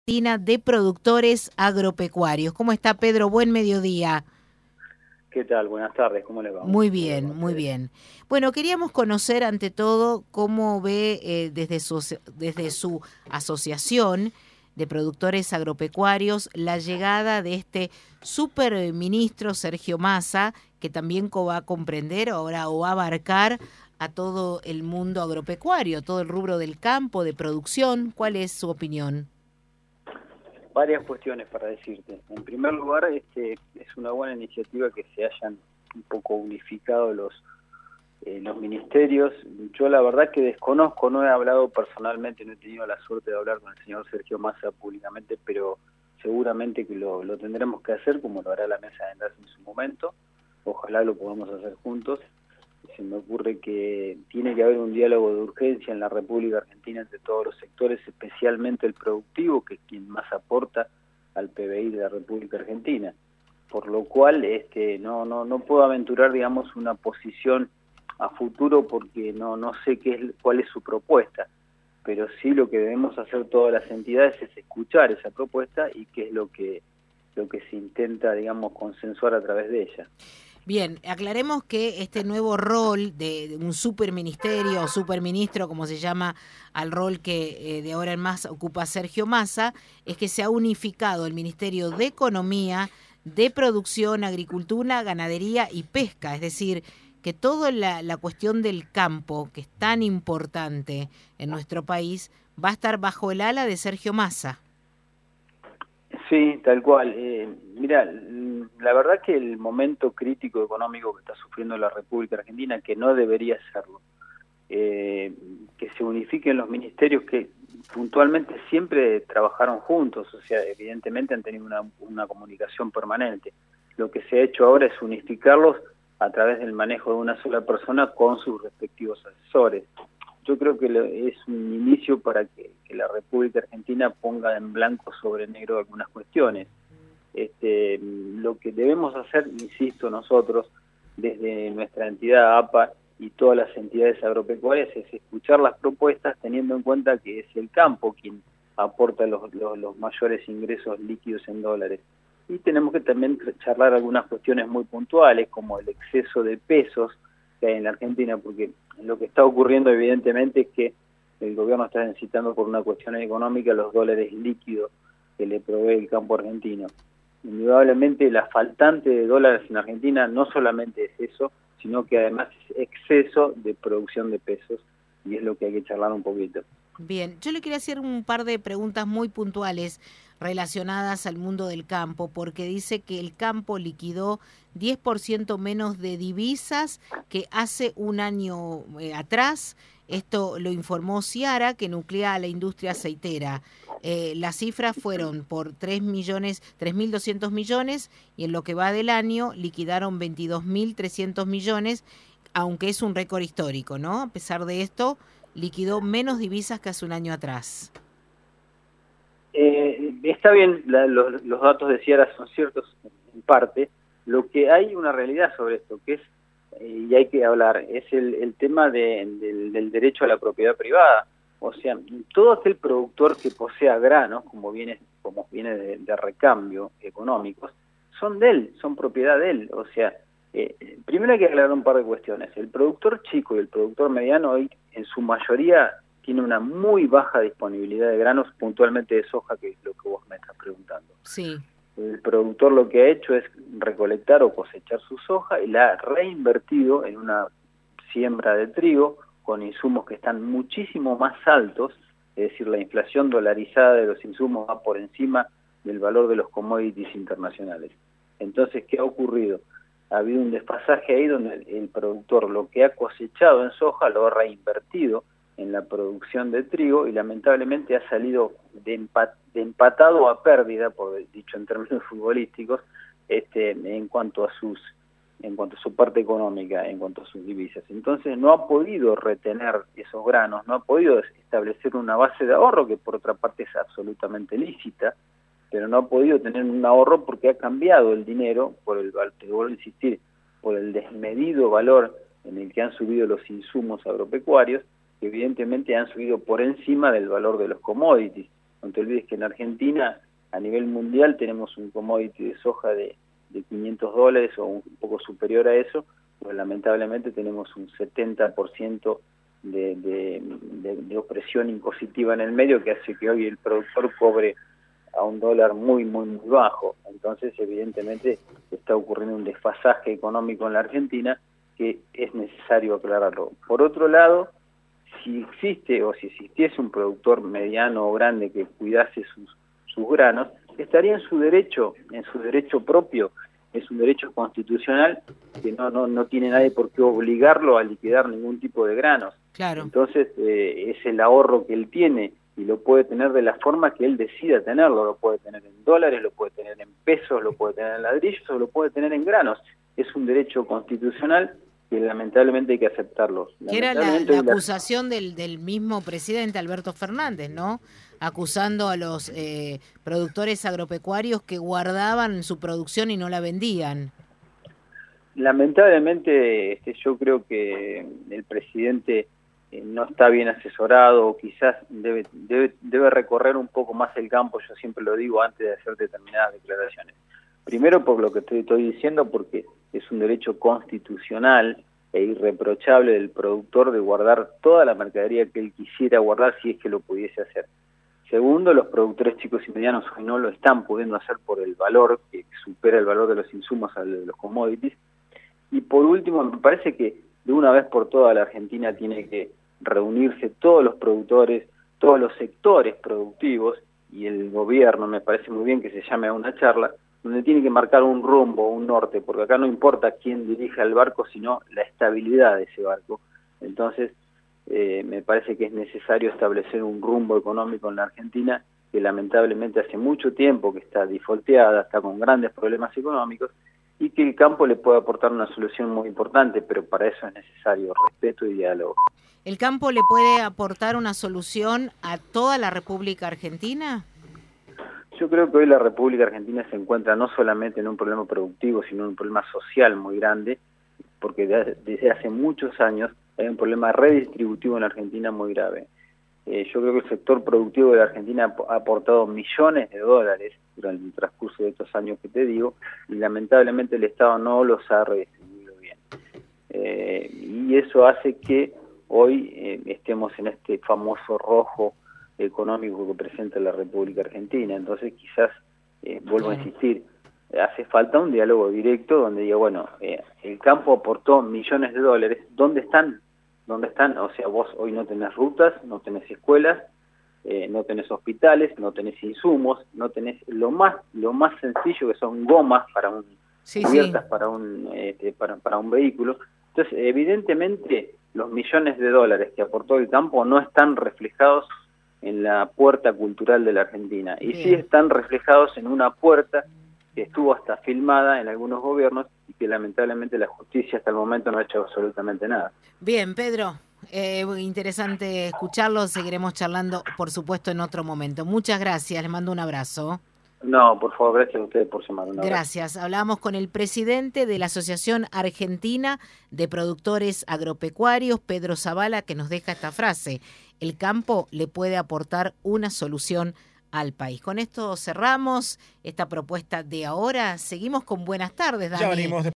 De productores agropecuarios. ¿Cómo está, Pedro? Buen mediodía. ¿Qué tal? Buenas tardes, ¿cómo le va? Un Muy gusto hablar con bien, muy ustedes. bien. Bueno, queríamos conocer ante todo cómo ve desde su asociación de productores agropecuarios la llegada de este superministro Sergio Massa, que también va a comprender ahora o va a abarcar a todo el mundo agropecuario, todo el rubro del campo, de producción. ¿Cuál es su opinión? Varias cuestiones para decirte. En primer lugar, es una buena iniciativa que se hayan un poco unificado los ministerios. Yo la verdad que desconozco, no he hablado personalmente, no he tenido la suerte de hablar con el señor Sergio Massa públicamente, pero seguramente que lo tendremos que hacer, como lo hará la mesa de enlace en su momento. Ojalá lo podamos hacer juntos. Se me ocurre que tiene que haber un diálogo de urgencia en la República Argentina entre todos los sectores, especialmente el productivo, que es quien más aporta al PBI de la República Argentina. Por lo cual no puedo aventurar, digamos, una posición a futuro porque no sé cuál es su propuesta, pero sí lo que debemos hacer todas las entidades es escuchar esa propuesta y qué es lo que se intenta, digamos, consensuar a través de ella. Bien, aclaremos que este nuevo rol de un superministerio o superministro, como se llama al rol que de ahora en más ocupa Sergio Massa, es que se ha unificado el Ministerio de Economía, de Producción, Agricultura, Ganadería y Pesca, es decir, que toda la cuestión del campo, que es tan importante en nuestro país, va a estar bajo el ala de Sergio Massa. Sí, tal cual. Mira, la verdad que el momento crítico económico que está sufriendo la República Argentina, que no debería serlo, que se unifiquen los ministerios que puntualmente siempre trabajaron juntos, o sea, evidentemente han tenido una comunicación permanente. Lo que se ha hecho ahora es unificarlos a través del manejo de una sola persona con sus respectivos asesores. Yo creo que es un inicio para que la República Argentina ponga en blanco sobre negro algunas cuestiones. Lo que debemos hacer, insisto, nosotros, desde nuestra entidad APA y todas las entidades agropecuarias, es escuchar las propuestas teniendo en cuenta que es el campo quien aporta los mayores ingresos líquidos en dólares. Y tenemos que también charlar algunas cuestiones muy puntuales, como el exceso de pesos que hay en la Argentina, porque lo que está ocurriendo evidentemente es que el gobierno está necesitando por una cuestión económica los dólares líquidos que le provee el campo argentino. Indudablemente la faltante de dólares en Argentina no solamente es eso, sino que además es exceso de producción de pesos, y es lo que hay que charlar un poquito. Bien, yo le quería hacer un par de preguntas muy puntuales relacionadas al mundo del campo, porque dice que el campo liquidó 10% menos de divisas que hace un año atrás. Esto lo informó Ciara, que nuclea a la industria aceitera. Las cifras fueron por 3.200 millones y en lo que va del año liquidaron 22.300 millones, aunque es un récord histórico, ¿no? A pesar de esto, liquidó menos divisas que hace un año atrás. Está bien, los datos de Ciara son ciertos en parte. Lo que hay una realidad sobre esto, que es, y hay que hablar, es el tema del derecho a la propiedad privada. O sea, todo aquel productor que posea granos, como viene de recambio económicos, son de él, son propiedad de él. O sea, primero hay que aclarar un par de cuestiones. El productor chico y el productor mediano hoy, en su mayoría, tiene una muy baja disponibilidad de granos, puntualmente de soja, que es lo que vos me estás preguntando. Sí. El productor lo que ha hecho es recolectar o cosechar su soja y la ha reinvertido en una siembra de trigo con insumos que están muchísimo más altos, es decir, la inflación dolarizada de los insumos va por encima del valor de los commodities internacionales. Entonces, ¿qué ha ocurrido? Ha habido un desfasaje ahí donde el productor lo que ha cosechado en soja lo ha reinvertido en la producción de trigo y lamentablemente ha salido de empatado a pérdida, por dicho en términos futbolísticos, en cuanto a su parte económica, en cuanto a sus divisas. Entonces no ha podido retener esos granos, no ha podido establecer una base de ahorro que por otra parte es absolutamente lícita, pero no ha podido tener un ahorro porque ha cambiado el dinero te vuelvo a insistir, por el desmedido valor en el que han subido los insumos agropecuarios, que evidentemente han subido por encima del valor de los commodities. No te olvides que en Argentina, a nivel mundial, tenemos un commodity de soja de $500 o un poco superior a eso, pero lamentablemente tenemos un 70% de opresión impositiva en el medio, que hace que hoy el productor cobre a un dólar muy bajo. Entonces, evidentemente, está ocurriendo un desfasaje económico en la Argentina que es necesario aclararlo. Por otro lado, si existe o si existiese un productor mediano o grande que cuidase sus granos, estaría en su derecho propio. Es un derecho constitucional que no tiene nadie por qué obligarlo a liquidar ningún tipo de granos. Claro. Entonces, es el ahorro que él tiene y lo puede tener de la forma que él decida tenerlo. Lo puede tener en dólares, lo puede tener en pesos, lo puede tener en ladrillos o lo puede tener en granos. Es un derecho constitucional que lamentablemente hay que aceptarlo. Que era la acusación del mismo presidente Alberto Fernández, ¿no? Acusando a los productores agropecuarios que guardaban su producción y no la vendían. Lamentablemente, yo creo que el presidente no está bien asesorado, o quizás debe recorrer un poco más el campo. Yo siempre lo digo antes de hacer determinadas declaraciones. Primero, por lo que estoy diciendo, porque es un derecho constitucional e irreprochable del productor de guardar toda la mercadería que él quisiera guardar si es que lo pudiese hacer. Segundo, los productores chicos y medianos hoy no lo están pudiendo hacer por el valor, que supera el valor de los insumos a los commodities. Y por último, me parece que de una vez por todas la Argentina tiene que reunirse todos los productores, todos los sectores productivos, y el gobierno, me parece muy bien que se llame a una charla, donde tiene que marcar un rumbo, un norte, porque acá no importa quién dirija el barco, sino la estabilidad de ese barco. Entonces, me parece que es necesario establecer un rumbo económico en la Argentina, que lamentablemente hace mucho tiempo que está defaulteada, está con grandes problemas económicos, y que el campo le puede aportar una solución muy importante, pero para eso es necesario respeto y diálogo. ¿El campo le puede aportar una solución a toda la República Argentina? Yo creo que hoy la República Argentina se encuentra no solamente en un problema productivo, sino en un problema social muy grande, porque desde hace muchos años hay un problema redistributivo en la Argentina muy grave. Yo creo que el sector productivo de la Argentina ha aportado millones de dólares durante el transcurso de estos años que te digo, y lamentablemente el Estado no los ha redistribuido bien. Y eso hace que hoy estemos en este famoso rojo económico que presenta la República Argentina. Entonces quizás, vuelvo a insistir, hace falta un diálogo directo donde diga, bueno, el campo aportó millones de dólares, ¿dónde están? ¿Dónde están? O sea, vos hoy no tenés rutas, no tenés escuelas, no tenés hospitales, no tenés insumos, no tenés lo más sencillo, que son gomas para cubiertas para un vehículo. Entonces, evidentemente, los millones de dólares que aportó el campo no están reflejados en la puerta cultural de la Argentina, y sí están reflejados en una puerta que estuvo hasta filmada en algunos gobiernos y que lamentablemente la justicia hasta el momento no ha hecho absolutamente nada. Bien, Pedro, interesante escucharlo, seguiremos charlando por supuesto en otro momento. Muchas gracias, les mando un abrazo. No, por favor, gracias a ustedes por llamar. Gracias. Hablamos con el presidente de la Asociación Argentina de Productores Agropecuarios, Pedro Zavala, que nos deja esta frase: el campo le puede aportar una solución al país. Con esto cerramos esta propuesta de ahora. Seguimos con Buenas Tardes, Dani. Ya venimos.